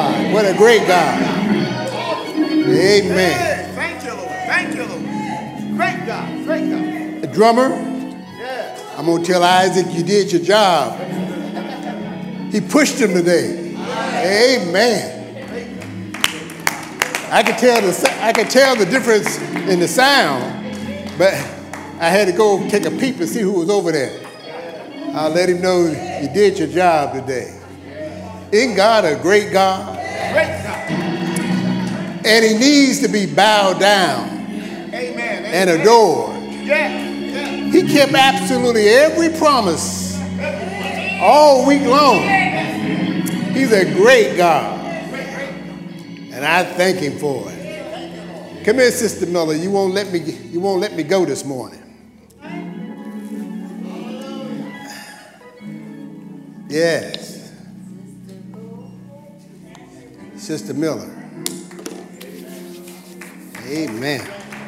God. What a great God. Amen. Thank you, Lord. Thank you, Lord. Great God. Great God. The drummer, I'm going to tell Isaac you did your job. He pushed him today. Amen. I could tell the difference in the sound, but I had to go take a peep and see who was over there. I'll let him know you did your job today. Isn't God a great God? Great God. And he needs to be bowed down and adored. He kept absolutely every promise all week long. He's a great God. And I thank him for it. Come here, Sister Miller. You won't let me go this morning. Yes. Sister Miller. Amen.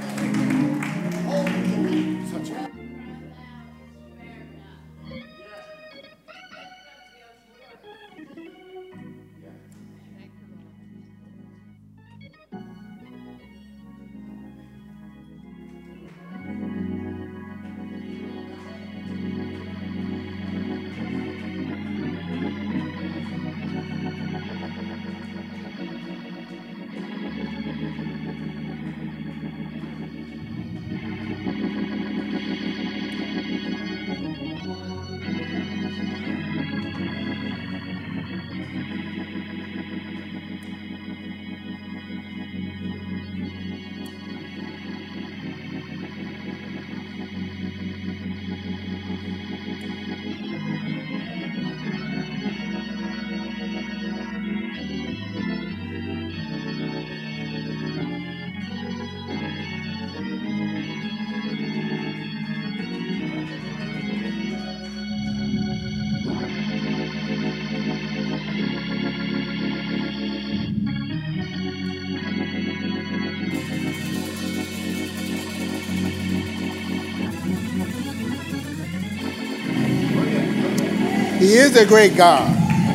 He is a great God.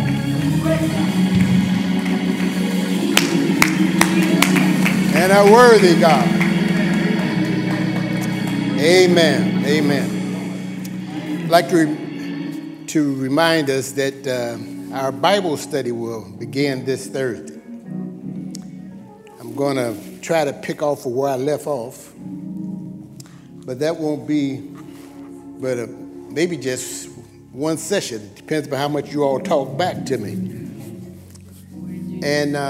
And a worthy God. Amen. Amen. I'd like to remind us that our Bible study will begin this Thursday. I'm going to try to pick off of where I left off, but that won't be but maybe just one session. It depends on how much you all talk back to me. And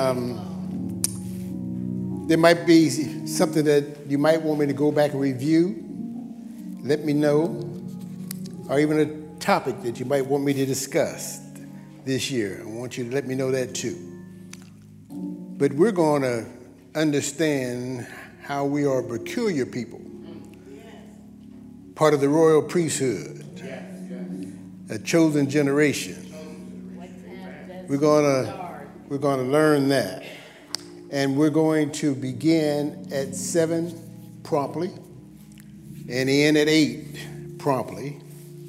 there might be something that you might want me to go back and review. Let me know. Or even a topic that you might want me to discuss this year. I want you to let me know that too. But we're going to understand how we are a peculiar people. Part of the royal priesthood. A chosen generation. We're going to learn that. And we're going to begin at 7 promptly and end at 8 promptly.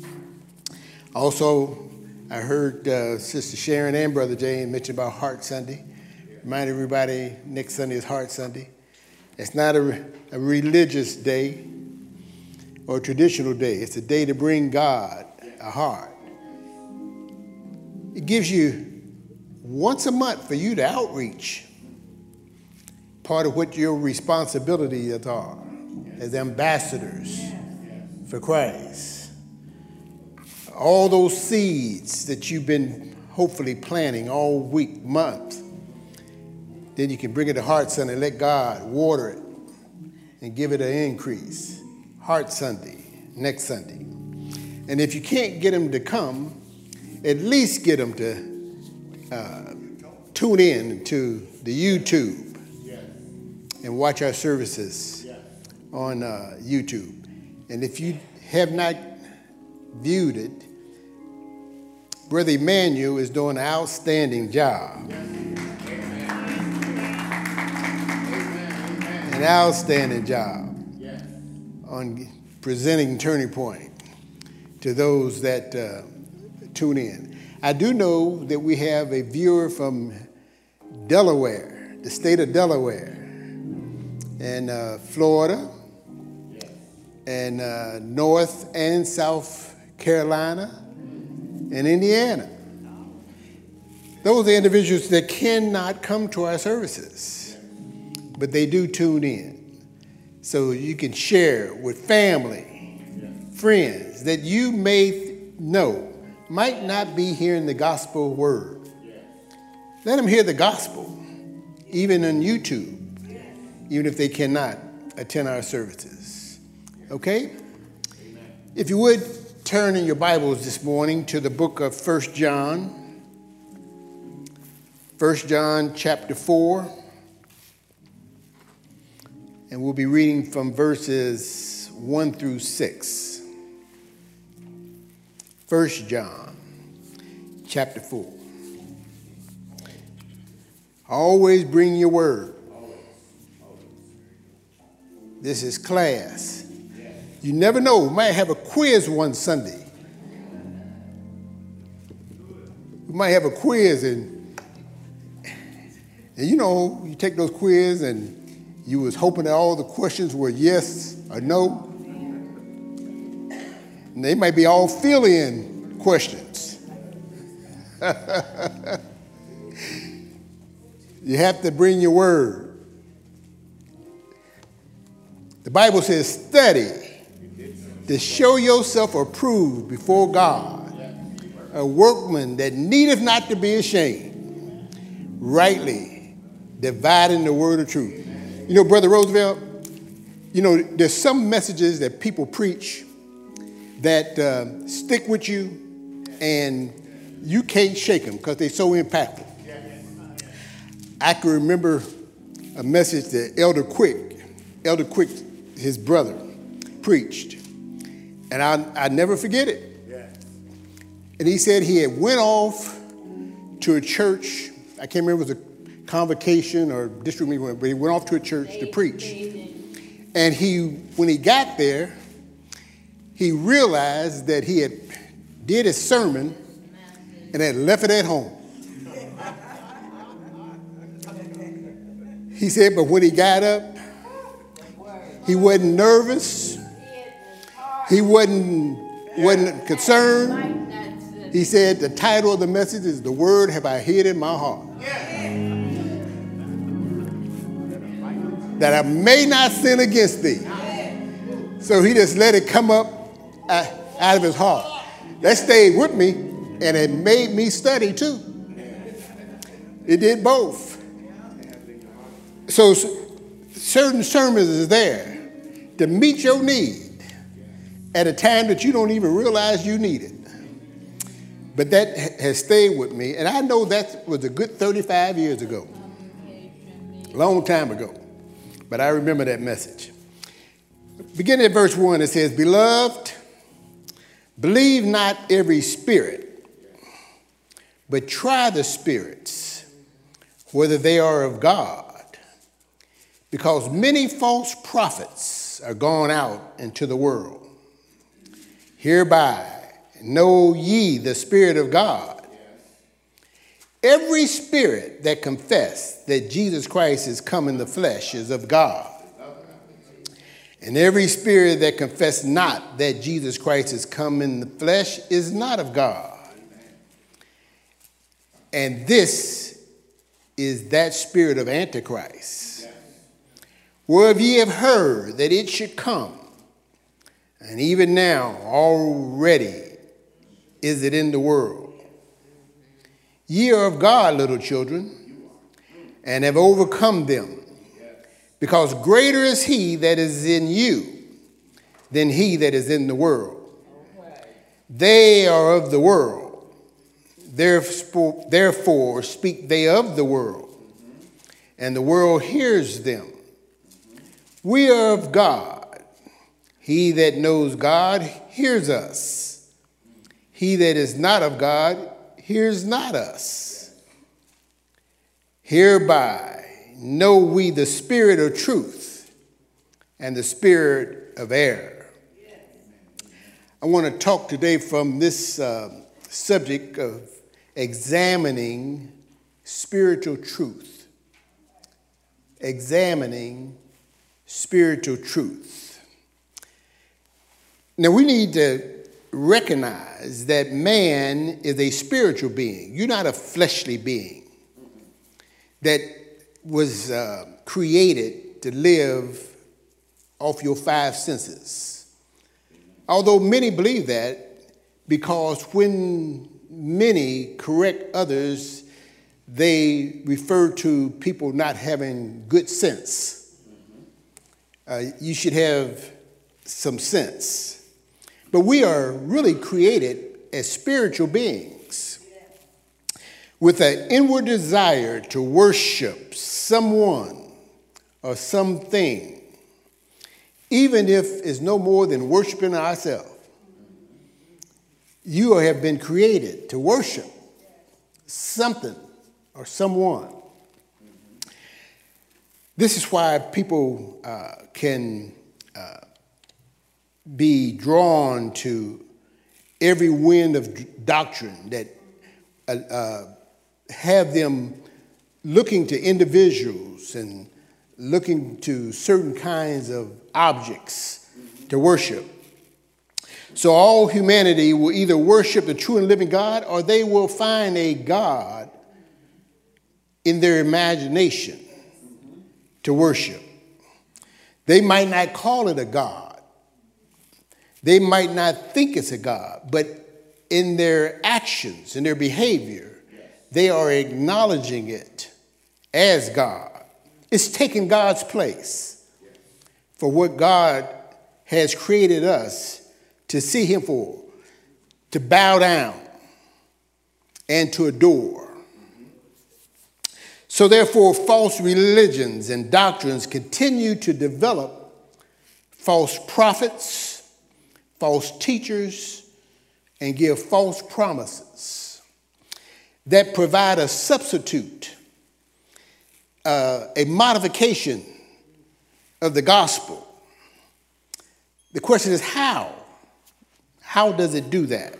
Also, I heard Sister Sharon and Brother Jane mention about Heart Sunday. Remind everybody next Sunday is Heart Sunday. It's not a religious day or a traditional day. It's a day to bring God a heart. It gives you once a month for you to outreach. Part of what your responsibilities are as ambassadors for Christ. All those seeds that you've been hopefully planting all week, month, then you can bring it to Heart Sunday and let God water it and give it an increase. Heart Sunday, next Sunday. And if you can't get them to come, at least get them to tune in to the YouTube and watch our services on YouTube. And if you have not viewed it, Brother Emmanuel is doing an outstanding job. An outstanding job on presenting Turning Point to those that tune in. I do know that we have a viewer from Delaware, the state of Delaware, and Florida, and North and South Carolina, and Indiana. Those are individuals that cannot come to our services, but they do tune in. So you can share with family, friends that you may know might not be hearing the gospel word. Let them hear the gospel, even on YouTube, even if they cannot attend our services. Okay? If you would turn in your Bibles this morning to the book of 1 John. 1 John chapter 4. And we'll be reading from verses 1 through 6. 1 John chapter 4. Always bring your word. This is class. You never know, we might have a quiz one Sunday. We might have a quiz and you know, you take those quizzes and you was hoping that all the questions were yes or no. And they might be all fill-in questions. You have to bring your word. The Bible says, study to show yourself approved before God, a workman that needeth not to be ashamed, rightly dividing the word of truth. You know, Brother Roosevelt, you know, there's some messages that people preach that stick with you and you can't shake them because they're so impactful. I can remember a message that Elder Quick, his brother, preached. And I never forget it. And he said he had went off to a church. I can't remember if it was a convocation or district meeting, but he went off to a church to preach. And when he got there, he realized that he had did his sermon and had left it at home. He said, but when he got up, he wasn't nervous. He wasn't concerned. He said, the title of the message is, "The Word Have I Hid in My Heart, that I may not sin against thee." So he just let it come up out of his heart. That stayed with me, and it made me study too. It did both. So certain sermons is there to meet your need at a time that you don't even realize you need it. But that has stayed with me, and I know that was a good 35 years ago, a long time ago. But I remember that message. Beginning at verse 1, it says, "Beloved, believe not every spirit, but try the spirits, whether they are of God. Because many false prophets are gone out into the world. Hereby know ye the Spirit of God. Every spirit that confess that Jesus Christ is come in the flesh is of God. And every spirit that confess not that Jesus Christ is come in the flesh is not of God. And this is that spirit of Antichrist, whereof ye have heard that it should come, and even now already is it in the world. Ye are of God, little children, and have overcome them, because greater is he that is in you than he that is in the world. They are of the world, therefore speak they of the world, and the world hears them. We are of God. He that knows God hears us. He that is not of God hears not us. Hereby know we the spirit of truth and the spirit of error." I want to talk today from this subject of examining spiritual truth. examining spiritual truth. Now, we need to recognize that man is a spiritual being. You're not a fleshly being that was created to live off your five senses. Although many believe that, because when many correct others, they refer to people not having good sense. You should have some sense. But we are really created as spiritual beings with an inward desire to worship someone or something, even if it's no more than worshiping ourselves. You have been created to worship something or someone. This is why people can be drawn to every wind of doctrine that have them looking to individuals and looking to certain kinds of objects to worship. So all humanity will either worship the true and living God, or they will find a God in their imagination to worship. They might not call it a God. They might not think it's a God, but in their actions, in their behavior, they are acknowledging it as God. It's taking God's place for what God has created us to see him for, to bow down and to adore. So therefore, false religions and doctrines continue to develop false prophets, false teachers, and give false promises that provide a substitute, a modification of the gospel. The question is how? How does it do that?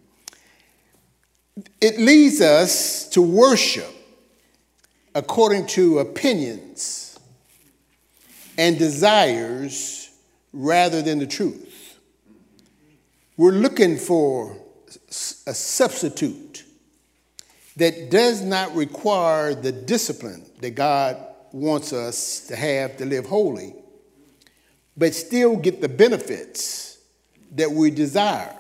It leads us to worship according to opinions and desires rather than the truth. We're looking for a substitute that does not require the discipline that God wants us to have to live holy, but still get the benefits that we desire.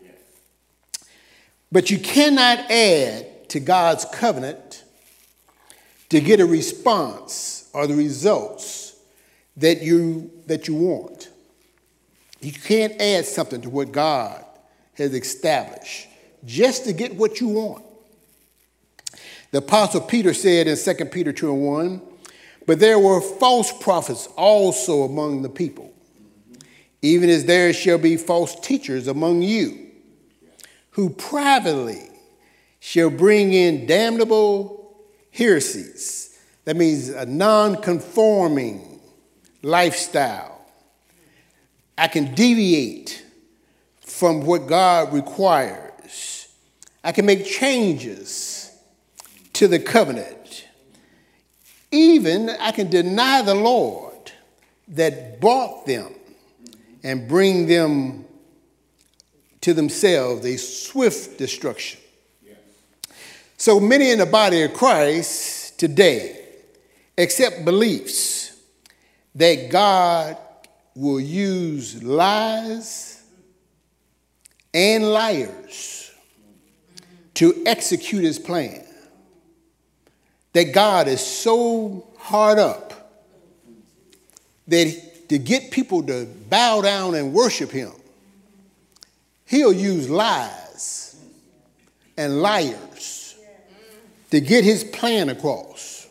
But you cannot add to God's covenant to get a response or the results that you want. You can't add something to what God has established just to get what you want. The Apostle Peter said in 2 Peter 2:1, but there were false prophets also among the people, even as there shall be false teachers among you, who privately shall bring in damnable heresies. That means a non-conforming lifestyle. I can deviate from what God requires. I can make changes to the covenant. Even I can deny the Lord that bought them and bring them to themselves a swift destruction. Yes. So many in the body of Christ today accept beliefs that God will use lies and liars to execute his plan. That God is so hard up that to get people to bow down and worship him, he'll use lies and liars to get his plan across.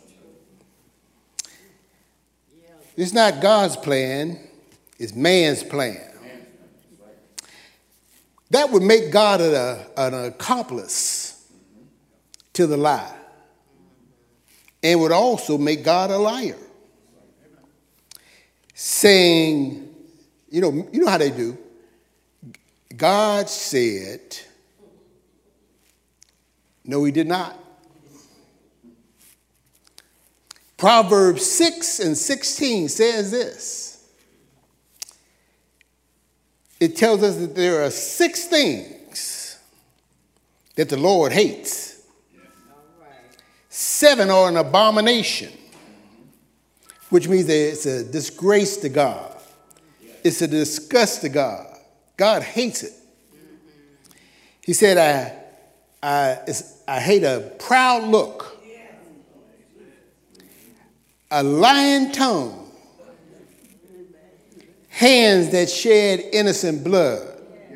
It's not God's plan, it's man's plan. That would make God an accomplice to the lie, and would also make God a liar. Saying, you know how they do. God said, no, he did not. Proverbs 6:16 says this. It tells us that there are 6 things that the Lord hates. 7 are an abomination, which means that it's a disgrace to God. It's a disgust to God. God hates it. He said, I hate a proud look, a lying tongue, hands that shed innocent blood,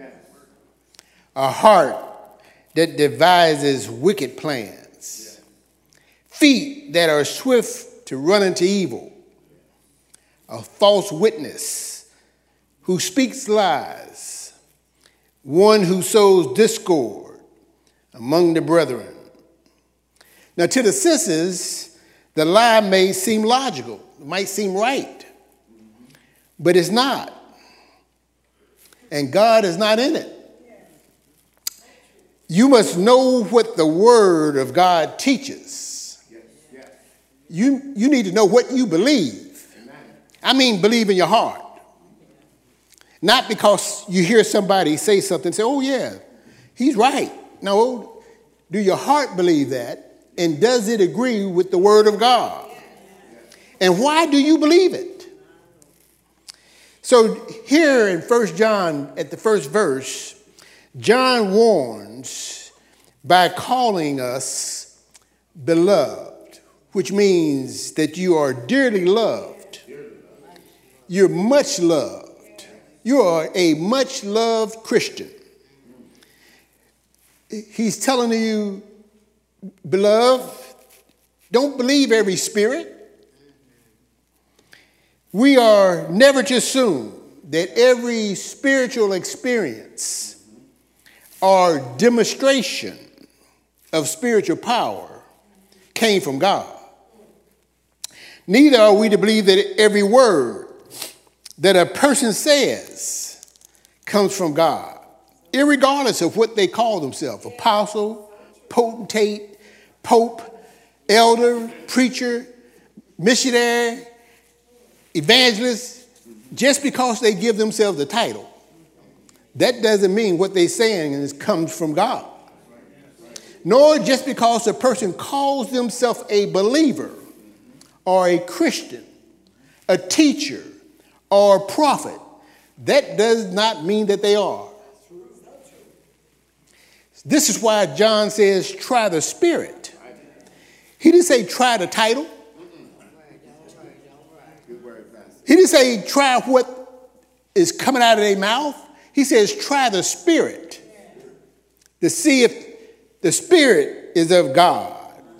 a heart that devises wicked plans, feet that are swift to run into evil, a false witness who speaks lies, one who sows discord among the brethren. Now, to the senses, the lie may seem logical, it might seem right, but it's not. And God is not in it. You must know what the Word of God teaches. You need to know what you believe. I mean, believe in your heart. Not because you hear somebody say something, say, oh yeah, he's right. No, do your heart believe that? And does it agree with the Word of God? And why do you believe it? So here in 1 John, at the first verse, John warns by calling us beloved, which means that you are dearly loved. You're much loved. You are a much loved Christian. He's telling you, beloved, don't believe every spirit. We are never to assume that every spiritual experience or demonstration of spiritual power came from God. Neither are we to believe that every word that a person says comes from God, irregardless of what they call themselves, apostle, potentate, pope, elder, preacher, missionary, evangelist. Just because they give themselves the title, that doesn't mean what they're saying comes from God. Nor just because a person calls themselves a believer or a Christian, a teacher, or a prophet, that does not mean that they are. This is why John says, try the spirit. He didn't say try the title. He didn't say try what is coming out of their mouth. He says try the spirit to see if the spirit is of God.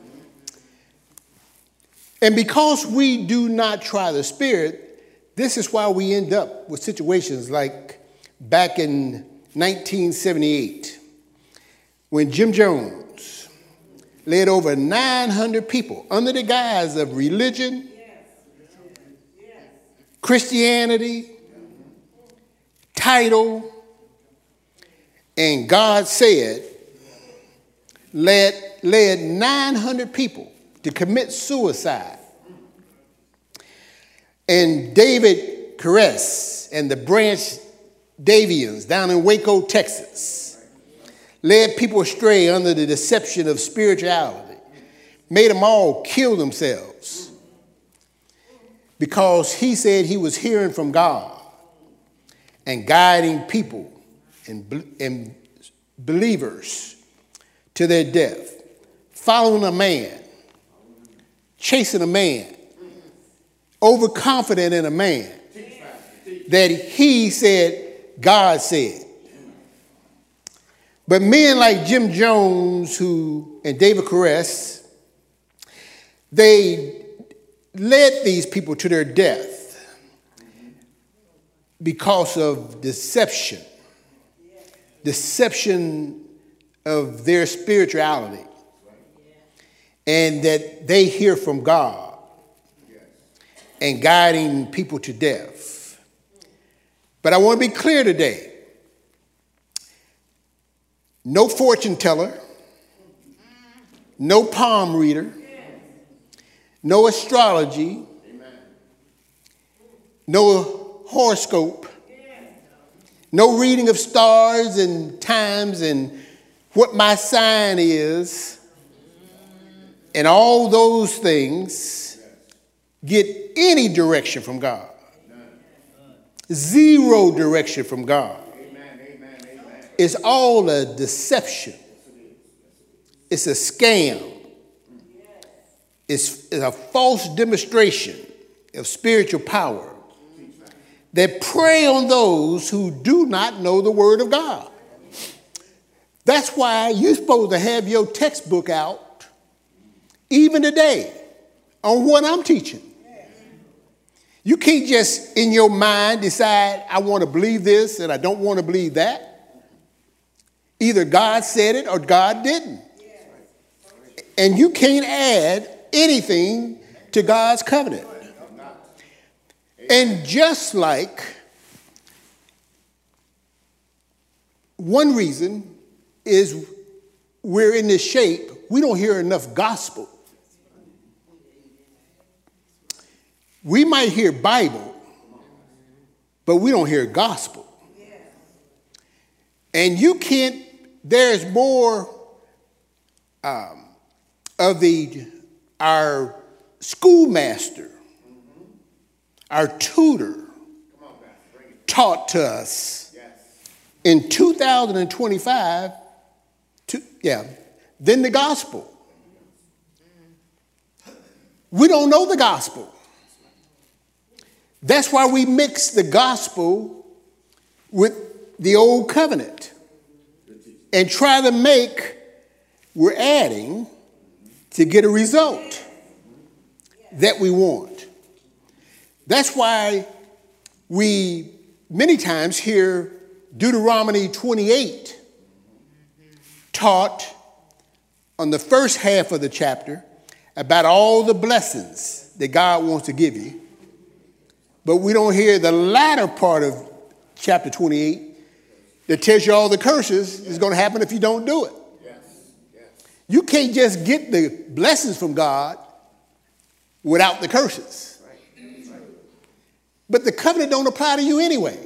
And because we do not try the spirit, this is why we end up with situations like back in 1978, when Jim Jones led over 900 people under the guise of religion, Christianity, title, and God said, led 900 people to commit suicide. And David Koresh and the Branch Davidians down in Waco, Texas, led people astray under the deception of spirituality, made them all kill themselves because he said he was hearing from God and guiding people and believers to their death, following a man, chasing a man, overconfident in a man that he said God said. But men like Jim Jones and David Koresh, they led these people to their death because of deception of their spirituality, and that they hear from God and guiding people to death. But I want to be clear today. No fortune teller, no palm reader, no astrology, no horoscope, no reading of stars and times and what my sign is, and all those things get any direction from God. Zero direction from God. It's all a deception. It's a scam. It's a false demonstration of spiritual power that prey on those who do not know the Word of God. That's why you're supposed to have your textbook out, even today, on what I'm teaching. You can't just, in your mind, decide, I want to believe this and I don't want to believe that. Either God said it or God didn't. And you can't add anything to God's covenant. And just like one reason is we're in this shape, we don't hear enough gospel. We might hear Bible, but we don't hear gospel. And you can't, there's more of our schoolmaster, our tutor, taught to us in 2025, than the gospel. We don't know the gospel. That's why we mix the gospel with the old covenant and try to make, we're adding to get a result that we want. That's why we many times hear Deuteronomy 28 taught on the first half of the chapter about all the blessings that God wants to give you. But we don't hear the latter part of chapter 28 that tells you all the curses is going to happen if you don't do it. You can't just get the blessings from God without the curses. But the covenant don't apply to you anyway.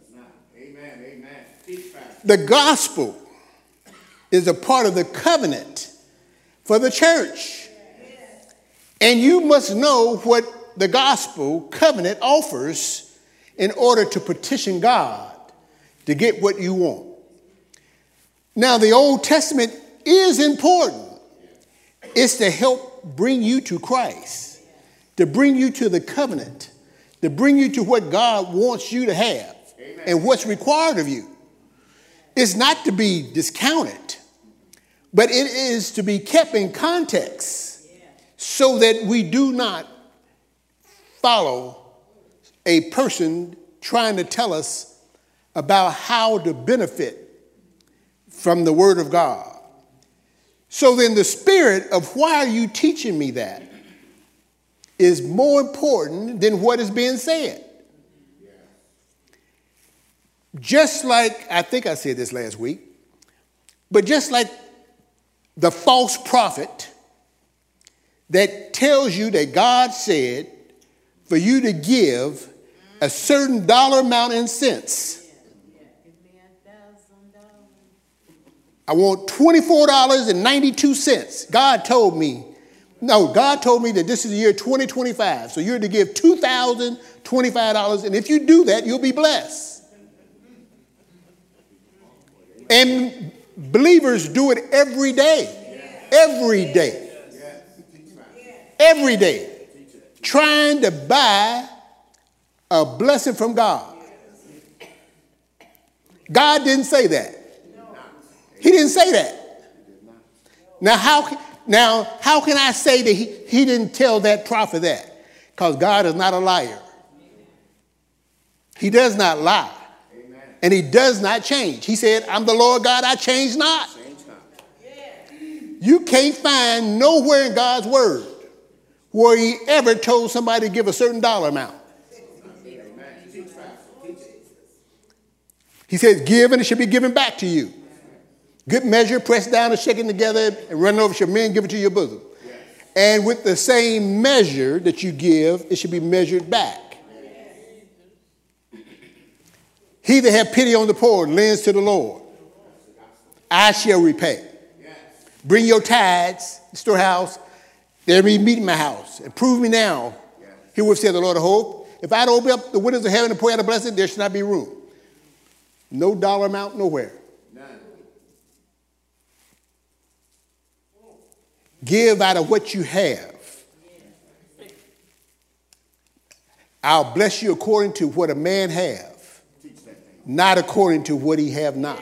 The gospel is a part of the covenant for the church. And you must know what the gospel covenant offers in order to petition God to get what you want. Now, the Old Testament is important. It's to help bring you to Christ, to bring you to the covenant, to bring you to what God wants you to have and what's required of you. It's not to be discounted, but it is to be kept in context so that we do not follow a person trying to tell us about how to benefit from the Word of God. So then the spirit of why are you teaching me that is more important than what is being said. Just like, I think I said this last week, but just like the false prophet that tells you that God said for you to give a certain dollar amount in cents. I want $24.92. God told me that this is the year 2025. So you're to give $2,025. And if you do that, you'll be blessed. And believers do it every day. Every day. Every day. Trying to buy a blessing from God. God didn't say that. He didn't say that. Now how can I say that he didn't tell that prophet that? Because God is not a liar. He does not lie. Amen. And he does not change. He said, I'm the Lord God, I change not. You can't find nowhere in God's word where he ever told somebody to give a certain dollar amount. He says, give and it should be given back to you. Good measure, pressed down and shaken together and running over shall men give it to your bosom. And with the same measure that you give, it should be measured back. He that hath pity on the poor lends to the Lord. I shall repay. Bring your tithes, storehouse, there be meat in my house, and prove me now. Herewith saith the Lord of hosts, if I don't open up the windows of heaven and pour out a blessing, there should not be room. No dollar amount, nowhere. None. Give out of what you have. I'll bless you according to what a man have, not according to what he have not.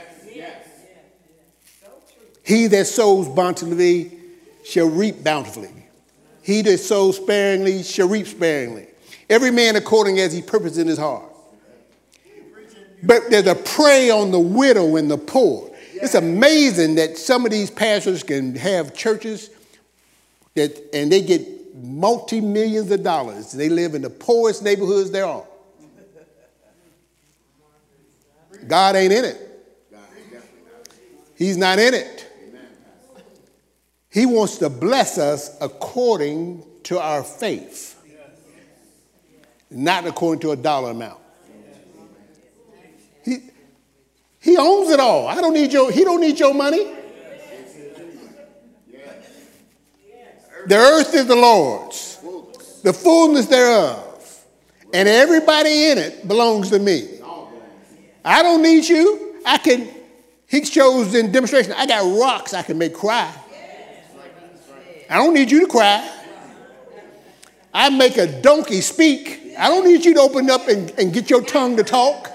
He that sows bountifully shall reap bountifully. He that sows sparingly shall reap sparingly. Every man according as he purposed in his heart. But there's a prey on the widow and the poor. It's amazing that some of these pastors can have churches and they get multi-millions of dollars. They live in the poorest neighborhoods there are. God ain't in it. He's not in it. He wants to bless us according to our faith, not according to a dollar amount. He owns it all. He don't need your money. The earth is the Lord's, the fullness thereof, and everybody in it belongs to me. I don't need you. He shows in demonstration, I got rocks I can make cry. I don't need you to cry. I make a donkey speak. I don't need you to open up and get your tongue to talk.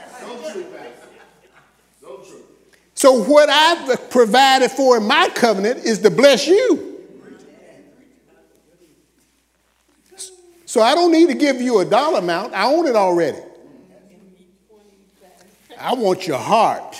So what I've provided for in my covenant is to bless you. So I don't need to give you a dollar amount. I own it already. I want your heart.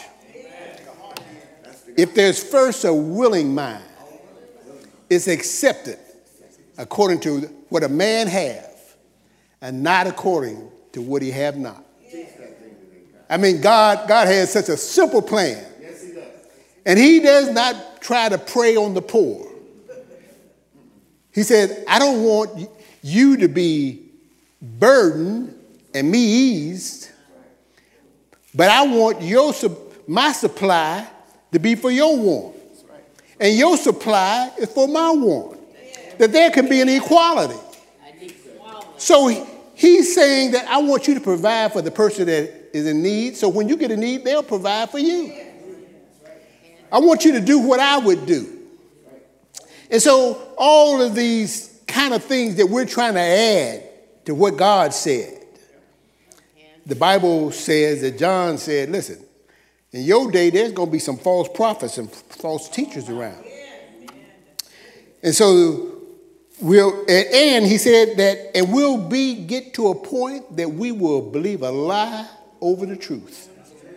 If there's first a willing mind, it's accepted according to what a man have and not according to what he have not. I mean, God has such a simple plan. And he does not try to prey on the poor. He said, I don't want you to be burdened and me eased, but I want my supply to be for your want. And your supply is for my want. That there can be an equality. So he's saying that I want you to provide for the person that is in need. So when you get a need, they'll provide for you. I want you to do what I would do. And so all of these kind of things that we're trying to add to what God said. The Bible says that John said, listen, in your day, there's going to be some false prophets and false teachers around. And so and he said that, and we'll get to a point that we will believe a lie over the truth.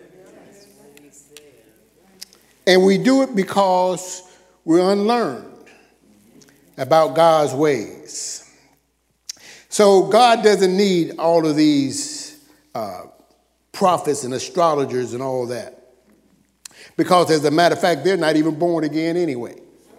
And we do it because we're unlearned about God's ways. So God doesn't need all of these prophets and astrologers and all that. Because as a matter of fact, they're not even born again anyway.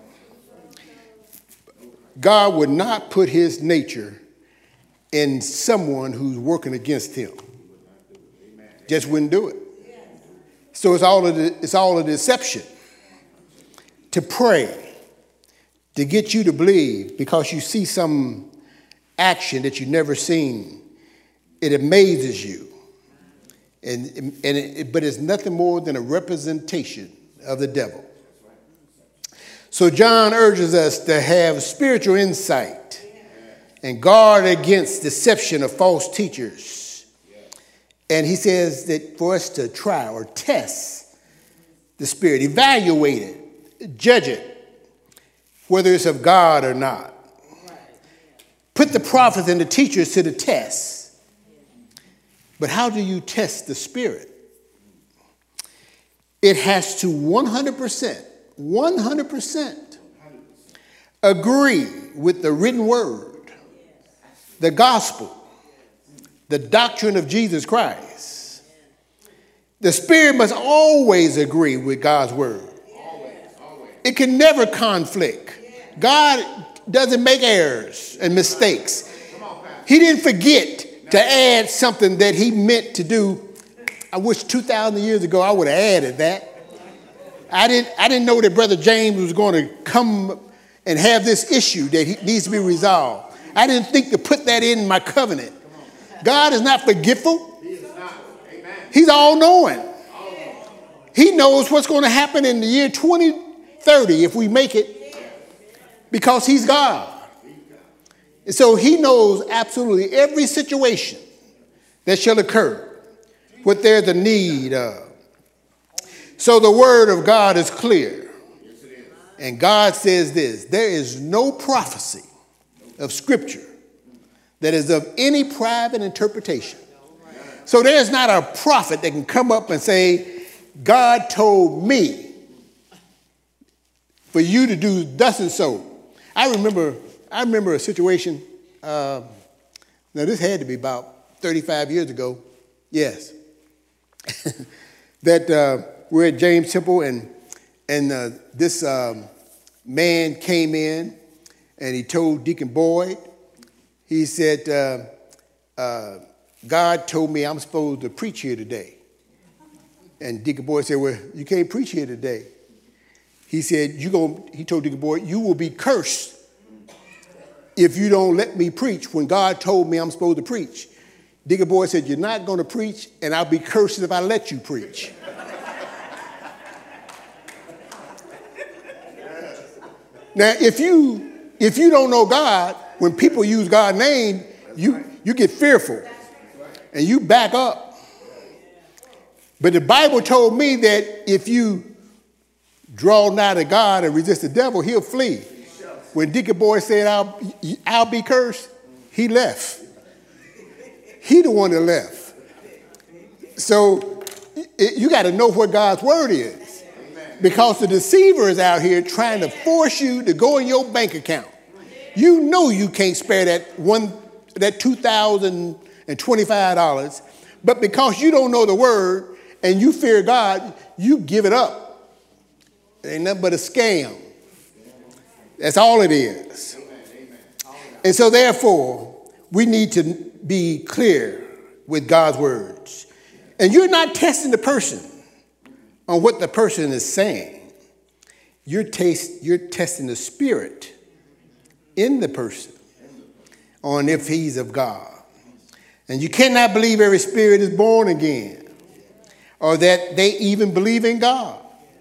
God would not put his nature in someone who's working against him. Just wouldn't do it. So it's all a deception. To pray, to get you to believe because you see some action that you've never seen. It amazes you. But it's nothing more than a representation of the devil. So John urges us to have spiritual insight and guard against deception of false teachers. And he says that for us to try or test the spirit, evaluate it, judge it, whether it's of God or not. Put the prophets and the teachers to the test. But how do you test the spirit? It has to 100% agree with the written word, the gospel, the doctrine of Jesus Christ. The spirit must always agree with God's word. It can never conflict. God doesn't make errors and mistakes. He didn't forget to add something that he meant to do. I wish 2,000 years ago I would have added that. I didn't know that Brother James was going to come and have this issue that needs to be resolved. I didn't think to put that in my covenant. God is not forgetful. He's all-knowing. He knows what's going to happen in the year 2030 if we make it, because he's God. And so he knows absolutely every situation that shall occur, what there's a need of. So the word of God is clear. And God says this: there is no prophecy of Scripture that is of any private interpretation. So there's not a prophet that can come up and say, God told me for you to do thus and so. I remember a situation, now this had to be about 35 years ago, yes, that we're at James Temple, and this man came in and he told Deacon Boyd, he said, God told me I'm supposed to preach here today. And Deacon Boyd said, well, you can't preach here today. He said, he told Deacon Boyd, you will be cursed if you don't let me preach when God told me I'm supposed to preach. Deacon Boyd said, you're not going to preach, and I'll be cursed if I let you preach. Now, if you don't know God, when people use God's name, you get fearful and you back up. But the Bible told me that if you draw nigh to God and resist the devil, he'll flee. When Deacon Boyd said, I'll be cursed, he left. He the one that left. So you got to know what God's word is. Because the deceiver is out here trying to force you to go in your bank account. You know you can't spare that $2,025, but because you don't know the word and you fear God, you give it up. It ain't nothing but a scam. That's all it is. And so therefore, we need to be clear with God's words. And you're not testing the person on what the person is saying. You're testing the spirit in the person on if he's of God. And you cannot believe every spirit is born again or that they even believe in God.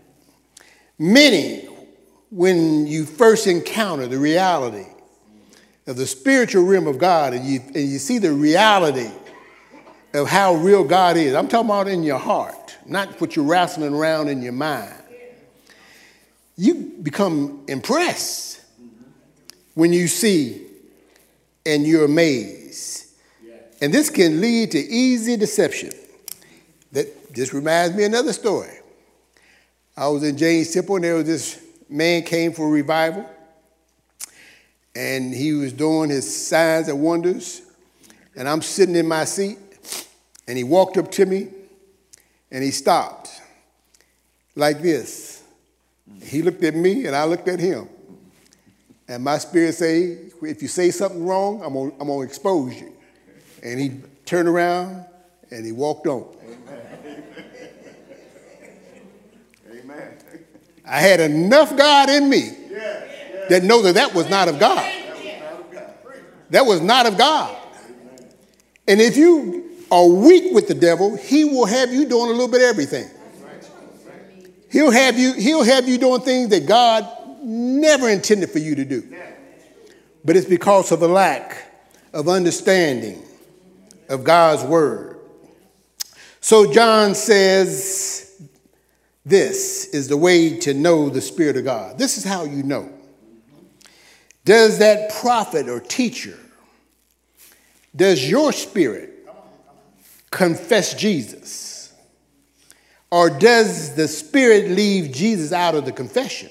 Many, when you first encounter the reality of the spiritual realm of God and you see the reality of how real God is, I'm talking about in your heart, not what you're wrestling around in your mind, you become impressed when you see and you're amazed. And this can lead to easy deception. That just reminds me of another story. I was in James Temple and there was this man came for revival. And he was doing his signs and wonders. And I'm sitting in my seat. And he walked up to me and he stopped like this. He looked at me and I looked at him. And my spirit say, if you say something wrong, I'm gonna expose you. And he turned around and he walked on. Amen. I had enough God in me that know that was not of God. That was not of God. And if you are weak with the devil, he will have you doing a little bit of everything. He'll have you doing things that God never intended for you to do. But it's because of a lack of understanding of God's word. So John says, this is the way to know the Spirit of God. This is how you know. Does that prophet or teacher, does your spirit confess Jesus? Or does the spirit leave Jesus out of the confession?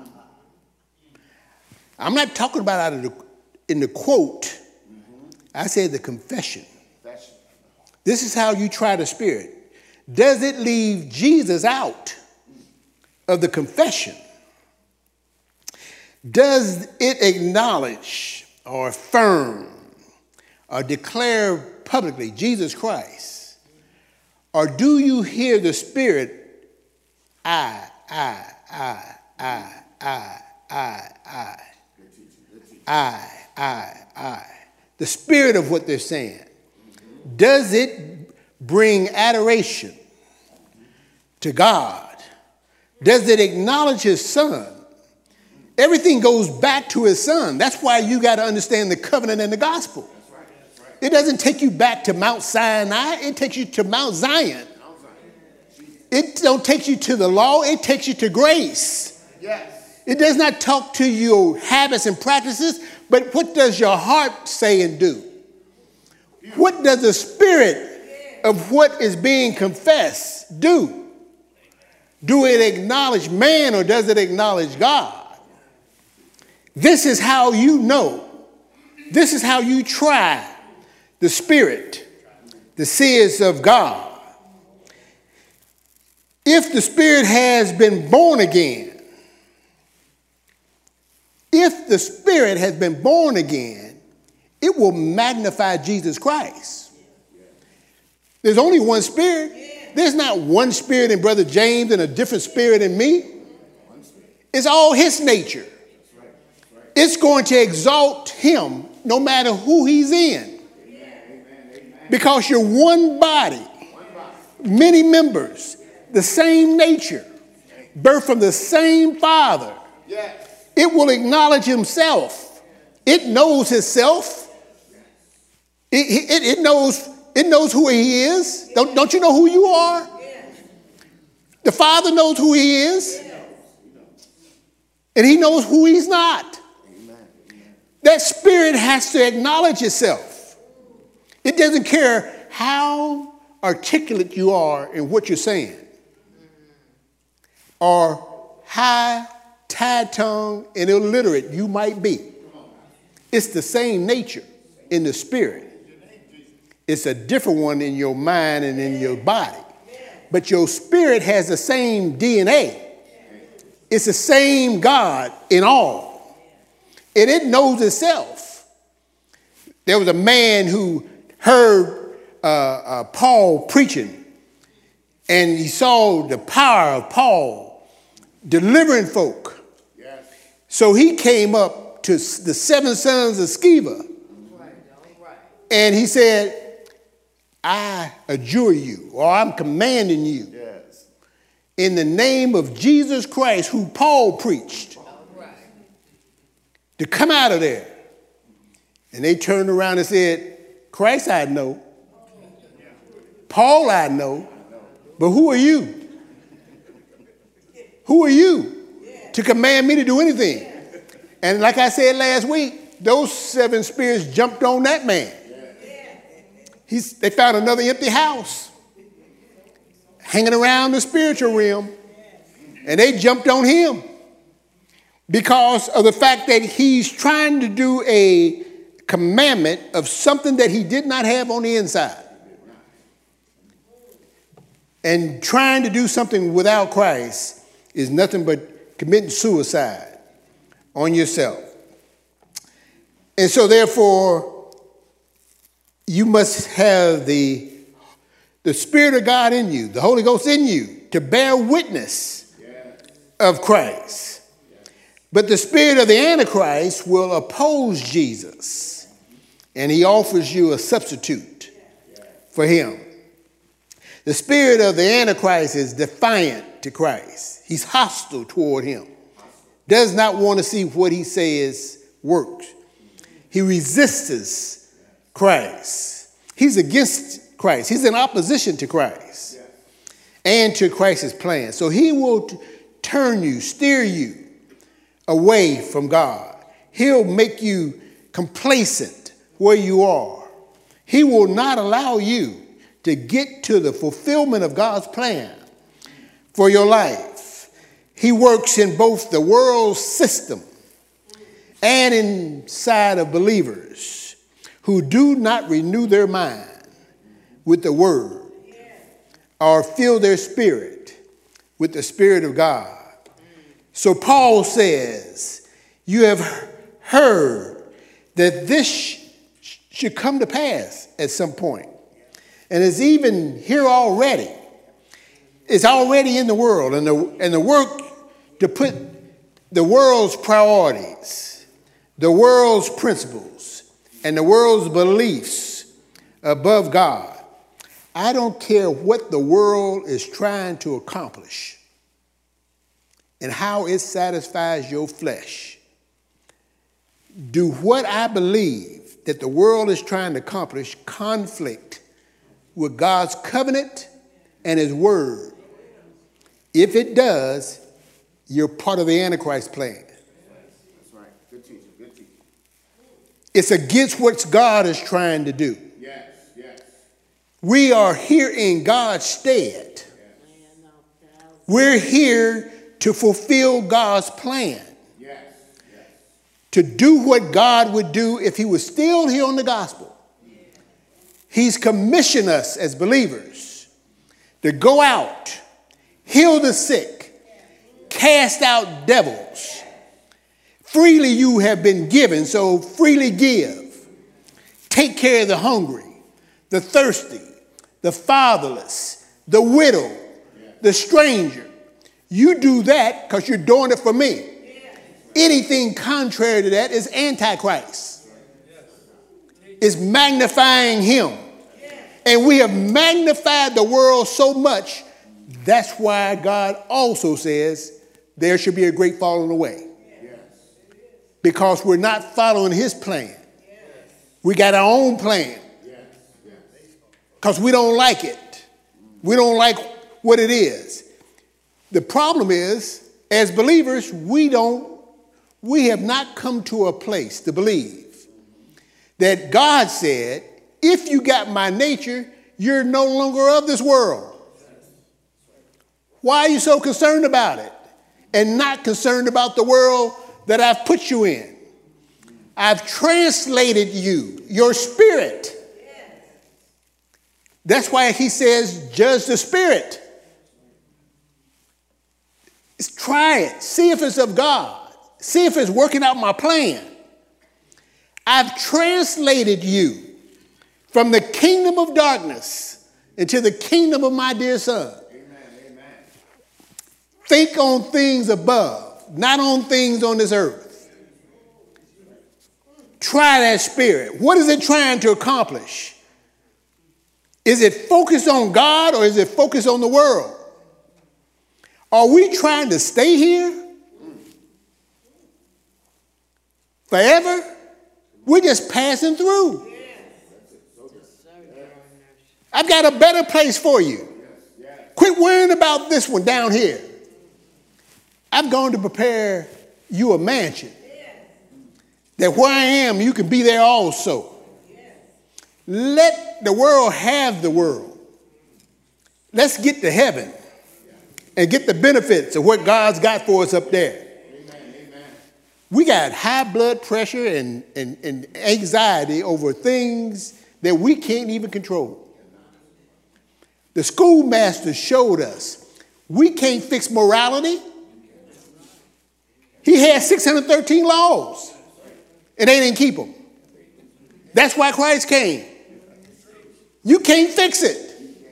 I'm not talking about in the quote. I said the confession. This is how you try the spirit. Does it leave Jesus out of the confession? Does it acknowledge or affirm or declare publicly Jesus Christ? Or do you hear the Spirit, I? The spirit of what they're saying. Does it bring adoration to God? Does it acknowledge his son? Everything goes back to his son. That's why you got to understand the covenant and the gospel. It doesn't take you back to Mount Sinai. It takes you to Mount Zion. It don't take you to the law. It takes you to grace. Yes. It does not talk to your habits and practices, but what does your heart say and do? What does the spirit of what is being confessed do? Do it acknowledge man or does it acknowledge God? This is how you know. This is how you try the spirit, the seers of God. If the spirit has been born again, if the spirit has been born again, it will magnify Jesus Christ. There's only one spirit. There's not one spirit in Brother James and a different spirit in me. It's all his nature. It's going to exalt him no matter who he's in. Because you're one body, many members, the same nature, birthed from the same Father. It will acknowledge himself. It knows itself. It knows who he is. Don't you know who you are? The Father knows who he is. And he knows who he's not. That spirit has to acknowledge itself. It doesn't care how articulate you are in what you're saying, or high, tied-tongued, and illiterate you might be. It's the same nature in the spirit. It's a different one in your mind and in your body. But your spirit has the same DNA. It's the same God in all. And it knows itself. There was a man who heard Paul preaching, and he saw the power of Paul delivering folk. Yes. So he came up to the 7 sons of Sceva, and he said, I adjure you, or I'm commanding you, yes, in the name of Jesus Christ, who Paul preached, to come out of there. And they turned around and said, Christ I know, Paul I know, but who are you? Who are you to command me to do anything? And like I said last week, those 7 spirits jumped on that man. They found another empty house hanging around the spiritual realm, and they jumped on him because of the fact that he's trying to do a commandment of something that he did not have on the inside. And trying to do something without Christ is nothing but committing suicide on yourself. And so therefore, you must have the Spirit of God in you, the Holy Ghost in you, to bear witness of Christ. But the spirit of the Antichrist will oppose Jesus, and he offers you a substitute for him. The spirit of the Antichrist is defiant to Christ. He's hostile toward him. Does not want to see what he says works. He resists Christ. He's against Christ. He's in opposition to Christ and to Christ's plan. So he will turn you, steer you away from God. He'll make you complacent where you are. He will not allow you to get to the fulfillment of God's plan for your life. He works in both the world system and inside of believers who do not renew their mind with the word or fill their spirit with the Spirit of God. So Paul says, You have heard that this should come to pass at some point. And it's even here already. It's already in the world. And the work to put the world's priorities, the world's principles, and the world's beliefs above God. I don't care what the world is trying to accomplish and how it satisfies your flesh. Do what I believe that the world is trying to accomplish conflict with God's covenant and his word? If it does, you're part of the Antichrist plan. That's right. Good teacher. Good teacher. It's against what God is trying to do. Yes. Yes. We are here in God's stead. We're here to fulfill God's plan. Yes. Yes. To do what God would do if he was still here on the gospel. He's commissioned us as believers to go out, heal the sick, cast out devils. Freely you have been given, so freely give. Take care of the hungry, the thirsty, the fatherless, the widow, the stranger. You do that because you're doing it for me. Anything contrary to that is antichrist. It's magnifying him. And we have magnified the world so much, that's why God also says there should be a great falling away. Because we're not following his plan. We got our own plan. Because we don't like it. We don't like what it is. The problem is, as believers, we have not come to a place to believe that God said, if you got my nature, you're no longer of this world. Why are you so concerned about it and not concerned about the world that I've put you in? I've translated you, your spirit. That's why he says, judge the spirit. Try it. See if it's of God. See if it's working out my plan. I've translated you from the kingdom of darkness into the kingdom of my dear son. Amen. Think on things above, not on things on this earth. Try that spirit. What is it trying to accomplish? Is it focused on God or is it focused on the world? Are we trying to stay here forever? We're just passing through. I've got a better place for you. Quit worrying about this one down here. I'm going to prepare you a mansion. That where I am, you can be there also. Let the world have the world. Let's get to heaven and get the benefits of what God's got for us up there. We got high blood pressure and anxiety over things that we can't even control. The schoolmaster showed us we can't fix morality. He had 613 laws, and they didn't keep them. That's why Christ came. You can't fix it.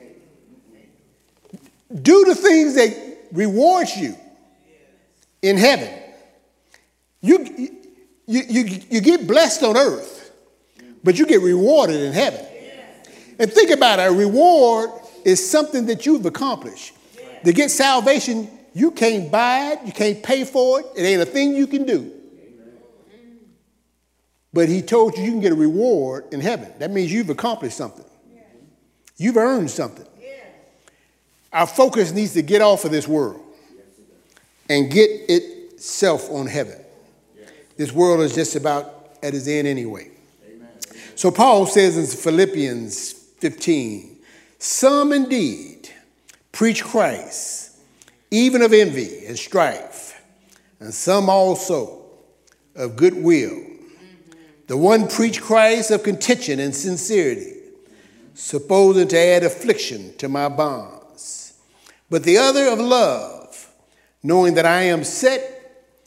Do the things that rewards you in heaven. You get blessed on earth, but you get rewarded in heaven. And think about it, a reward is something that you've accomplished. To get salvation, you can't buy it, you can't pay for it, it ain't a thing you can do. But he told you can get a reward in heaven. That means you've accomplished something. You've earned something. Our focus needs to get off of this world and get itself on heaven. This world is just about at its end anyway. So Paul says in Philippians 15, some indeed preach Christ, even of envy and strife, and some also of goodwill. The one preach Christ of contention and sincerity, supposing to add affliction to my bonds. But the other of love, knowing that I am set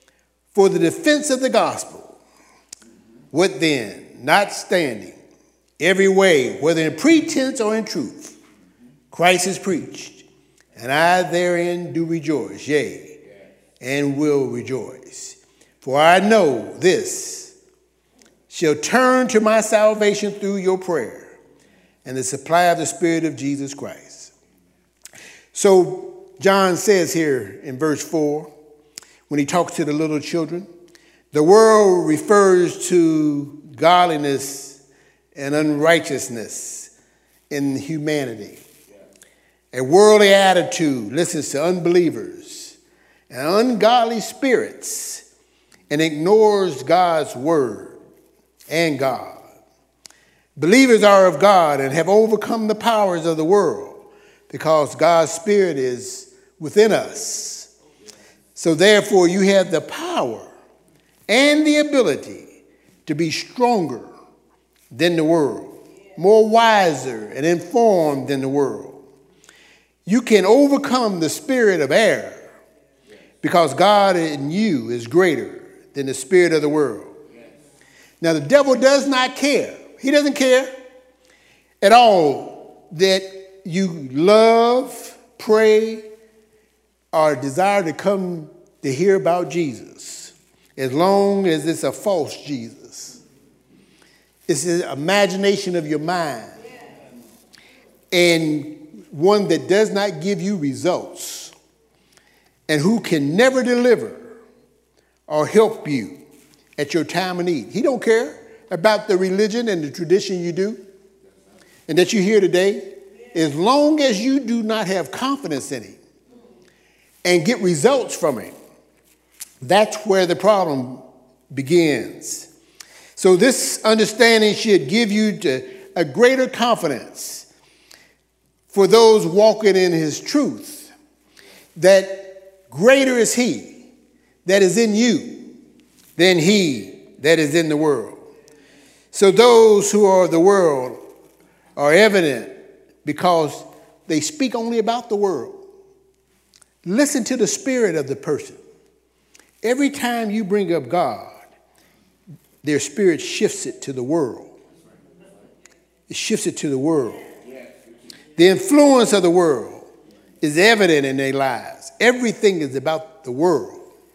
for the defense of the gospel. What then? Not standing every way, whether in pretense or in truth, Christ is preached, and I therein do rejoice, yea, and will rejoice. For I know this shall turn to my salvation through your prayer and the supply of the Spirit of Jesus Christ. So John says here in verse 4, when he talks to the little children, the world refers to godliness and unrighteousness in humanity. A worldly attitude listens to unbelievers and ungodly spirits and ignores God's word and God. Believers are of God and have overcome the powers of the world because God's Spirit is within us. So therefore you have the power and the ability to be stronger than the world, more wiser and informed than the world. You can overcome the spirit of error because God in you is greater than the spirit of the world. Now, the devil does not care. He doesn't care at all that you love, pray, or desire to come to hear about Jesus, as long as it's a false Jesus. It's the imagination of your mind. And one that does not give you results, and who can never deliver or help you at your time of need. He don't care about the religion and the tradition you do and that you hear today, as long as you do not have confidence in him and get results from him. That's where the problem begins. So this understanding should give you a greater confidence for those walking in his truth, that greater is he that is in you than he that is in the world. So those who are of the world are evident because they speak only about the world. Listen to the spirit of the person. Every time you bring up God, their spirit shifts it to the world. It shifts it to the world. The influence of the world is evident in their lives. Everything is about the world.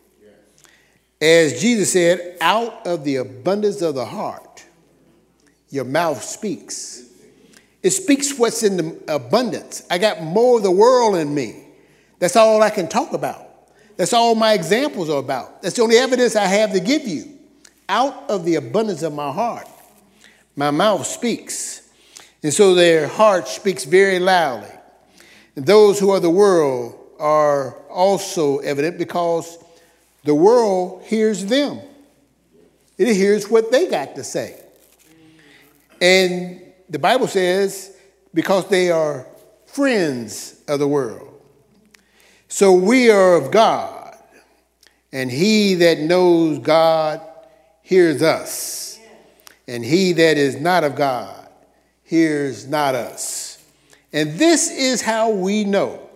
As Jesus said, out of the abundance of the heart, your mouth speaks. It speaks what's in the abundance. I got more of the world in me. That's all I can talk about. That's all my examples are about. That's the only evidence I have to give you. Out of the abundance of my heart, my mouth speaks. And so their heart speaks very loudly. And those who are the world are also evident because the world hears them. It hears what they got to say. And the Bible says because they are friends of the world. So we are of God, and he that knows God hears us, and he that is not of God hears not us. And this is how we know,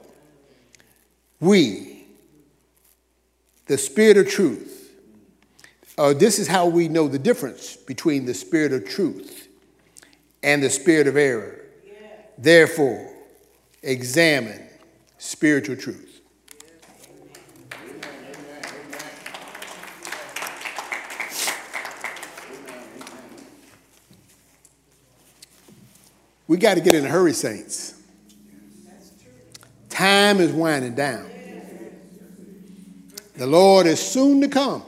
the spirit of truth. This is how we know the difference between the spirit of truth and the spirit of error. Therefore, examine spiritual truth. We got to get in a hurry, saints. Time is winding down. The Lord is soon to come.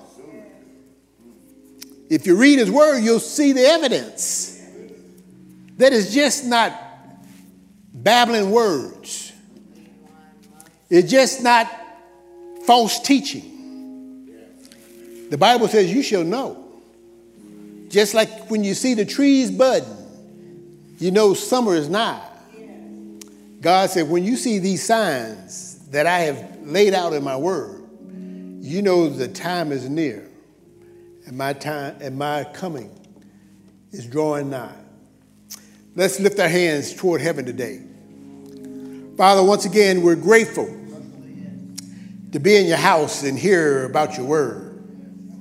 If you read his word, you'll see the evidence that is just not babbling words. It's just not false teaching. The Bible says you shall know. Just like when you see the trees budding, you know summer is nigh. God said, when you see these signs that I have laid out in my word, you know the time is near, and my coming is drawing nigh. Let's lift our hands toward heaven today. Father, once again, we're grateful to be in your house and hear about your word.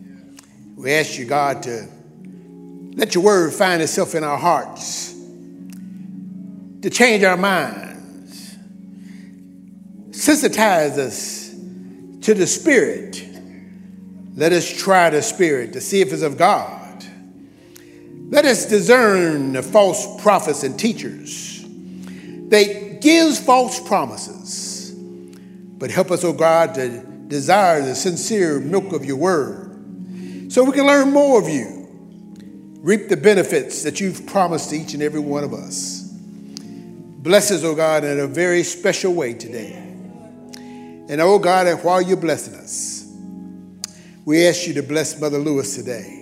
We ask you, God, to let your word find itself in our hearts, to change our minds, sensitize us to the Spirit. Let us try the Spirit to see if it's of God. Let us discern the false prophets and teachers. They give false promises, but help us, oh God, to desire the sincere milk of your word so we can learn more of you, reap the benefits that you've promised to each and every one of us. Bless us, oh God, in a very special way today. And oh God, while you're blessing us, we ask you to bless Mother Lewis today.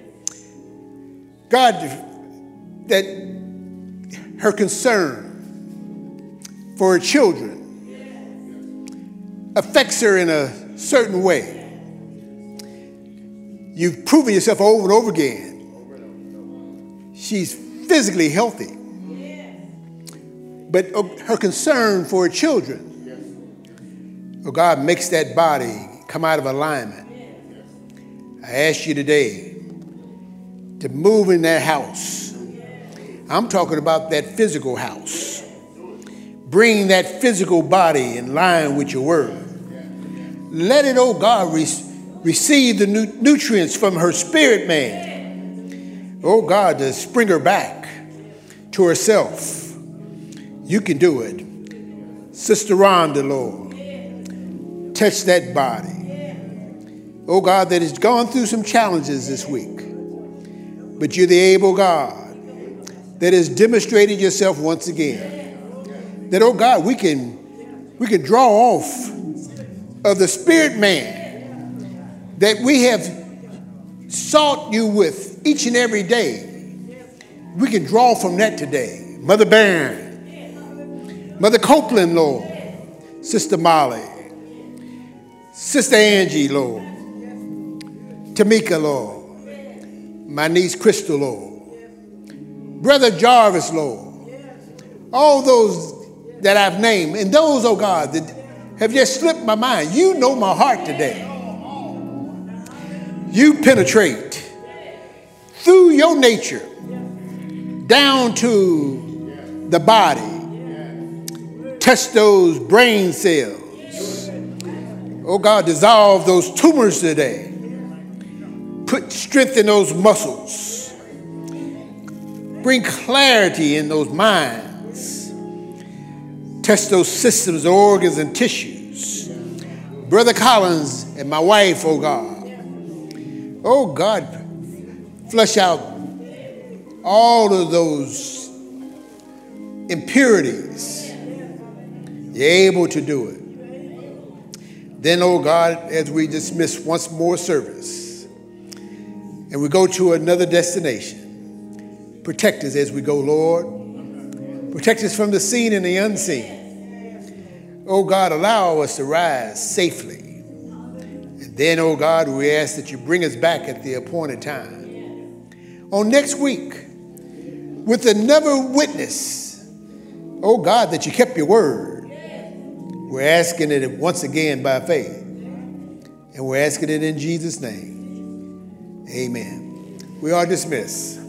God, that her concern for her children affects her in a certain way. You've proven yourself over and over again. She's physically healthy. But her concern for her children, oh God, makes that body come out of alignment. I ask you today to move in that house. I'm talking about that physical house. Bring that physical body in line with your word. Let it, oh God, receive the nutrients from her spirit man. Oh God, to spring her back to herself. You can do it. Sister Rhonda, Lord, touch that body. Oh God, that has gone through some challenges this week. But you're the able God that has demonstrated yourself once again. That, oh God, we can draw off of the spirit man that we have sought you with each and every day. We can draw from that today. Mother Barron, Mother Copeland, Lord, Sister Molly, Sister Angie, Lord, Tamika, Lord, my niece Crystal, Lord, Brother Jarvis, Lord, all those that I've named, and those, oh God, that have just slipped my mind. You know my heart today. You penetrate through your nature down to the body. Touch those brain cells. Oh God, dissolve those tumors today. Put strength in those muscles. Bring clarity in those minds. Touch those systems, organs, and tissues. Brother Collins and my wife, oh God. Oh God, flush out all of those impurities. You're able to do it. Then, oh God, as we dismiss once more service and we go to another destination, protect us as we go, Lord. Protect us from the seen and the unseen. Oh God, allow us to rise safely. And then, oh God, we ask that you bring us back at the appointed time. On next week, with another witness, oh God, that you kept your word. We're asking it once again by faith. And we're asking it in Jesus' name. Amen. We are dismissed.